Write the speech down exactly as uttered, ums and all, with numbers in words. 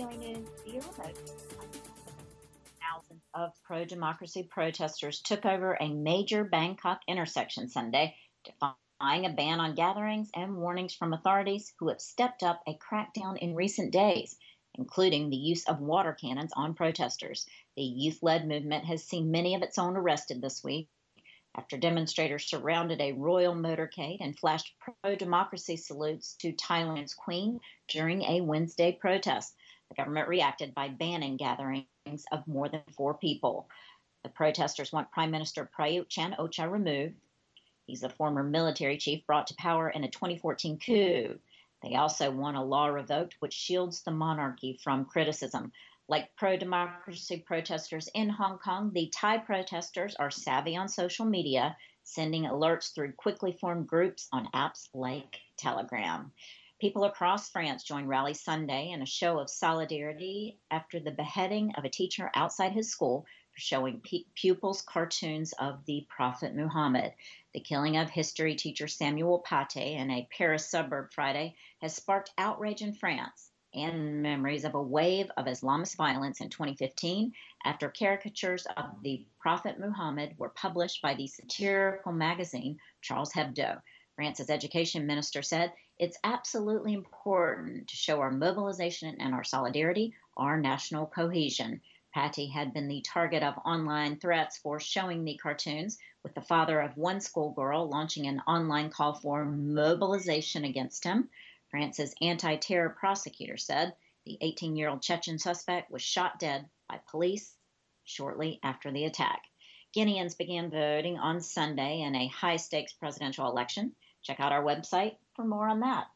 Daily News via remote. Thousands of pro-democracy protesters took over a major Bangkok intersection Sunday, defying a ban on gatherings and warnings from authorities who have stepped up a crackdown in recent days, including the use of water cannons on protesters. The youth-led movement has seen many of its own arrested this week after demonstrators surrounded a royal motorcade and flashed pro-democracy salutes to Thailand's queen during a Wednesday protest. The government reacted by banning gatherings of more than four people. The protesters want Prime Minister Prayut Chan-o-cha removed. He's a former military chief brought to power in a twenty fourteen coup. They also want a law revoked which shields the monarchy from criticism. Like pro-democracy protesters in Hong Kong, the Thai protesters are savvy on social media, sending alerts through quickly formed groups on apps like Telegram. People across France joined Rally Sunday in a show of solidarity after the beheading of a teacher outside his school for showing pupils cartoons of the Prophet Muhammad. The killing of history teacher Samuel Paty in a Paris suburb Friday has sparked outrage in France and memories of a wave of Islamist violence in twenty fifteen after caricatures of the Prophet Muhammad were published by the satirical magazine Charles Hebdo. France's education minister said, "It's absolutely important to show our mobilization and our solidarity, our national cohesion." Paty had been the target of online threats for showing the cartoons, with the father of one schoolgirl launching an online call for mobilization against him. France's anti-terror prosecutor said the eighteen-year-old Chechen suspect was shot dead by police shortly after the attack. Guineans began voting on Sunday in a high-stakes presidential election. Check out our website for more on that.